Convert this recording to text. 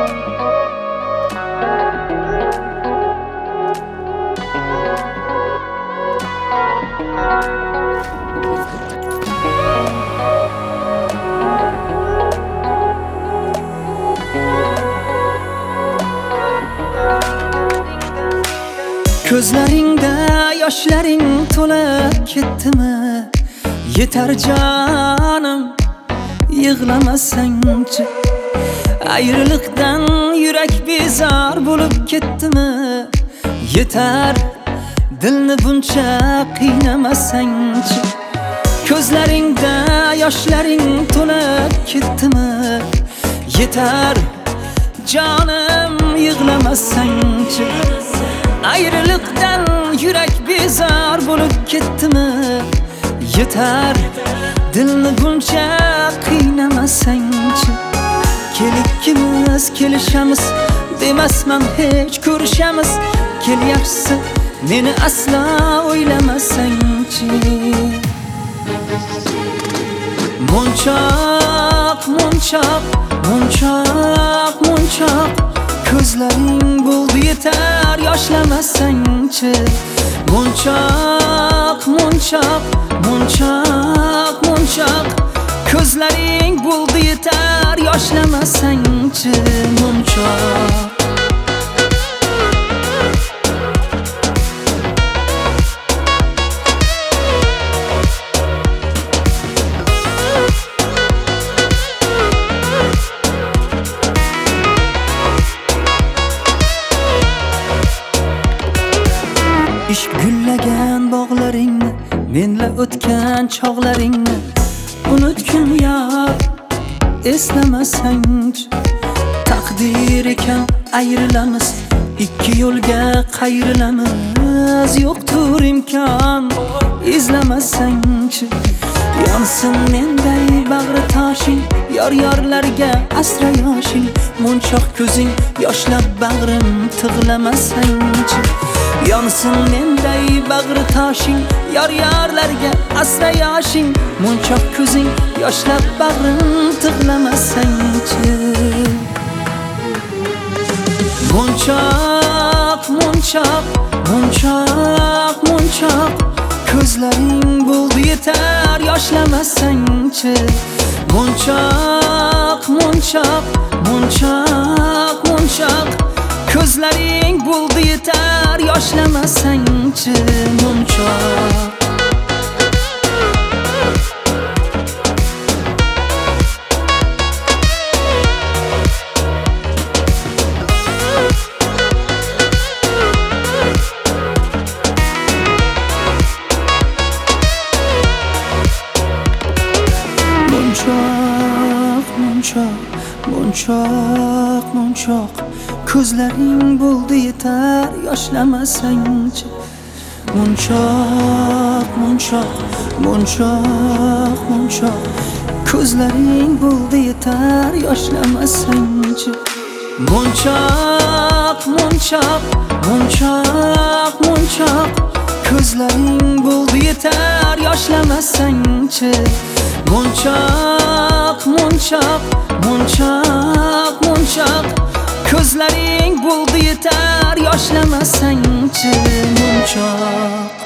Ko'zlaringda yoshlaring to'lib ketdimi? Yetar jonim, yig'lamasangchi. Ayriliqdan yurak bezor bo'lib ketdimi? Yetar, dilni buncha qiynamasangchi. Ko'zlaringda yoshlaring to'lib ketdimi? Yetar, jonim, yig'lamasangchi. Ayriliqdan yurak bezor bo'lib ketdimi? Yetar, dilni buncha qiynamasangchi. Kelikkimiz kelishamiz demasman, hech ko'rishamiz. Kel yaxshisi, meni aslo o'ylamasangchi. Munchoq, munchoq, munchoq, munchoq ko'zlaring bo'ldi yetar, yoshlamasangchi. Munchoq, munchoq, munchoq, munchoq ko'zlaring bo'ldi yetar, yoshlamasangchi. Munchoq ishq gullagan bog'laringni, menla o'tgan chog'laringni unutgin yar, eslamasangchi. Taqdir ekan ayrilamiz, ikki yo'lga qayrilamiz. Yo'qdir imkon, izlamasangchi. Yonsin menday bag'ri toshing, yor-yorlarga asra yoshing. Munchoq ko'zing yoshlab bag'rim tig'lamasangchi. Yonsin menday bag'ri toshing, yor-yorlarga asra yoshing. Munchoq ko'zing yoshlab bag'rim tig'lamasangchi. Munchoq, munchoq, munchoq, munchoq ko'zlaring bo'ldi yetar, yoshlamasangchi. Munchoq, munchoq, munchoq, munchoq ko'zlaring bo'ldi yetar, yoshlamasangchi. Munchoq munchoq, munchoq ko'zlaring bo'ldi yetar, yoshlamasangchi. Munchoq, munchoq, munchoq, munchoq ko'zlaring bo'ldi yetar, yoshlamasangchi. Munchoq, munchoq, munchoq, munchoq ko'zlaring bo'ldi yetar, yoshlamasangchi. Munchoq, munchoq, munchoq, munchoq ko'zlaring bo'ldi yetar, yoshlamasangchi. Munchoq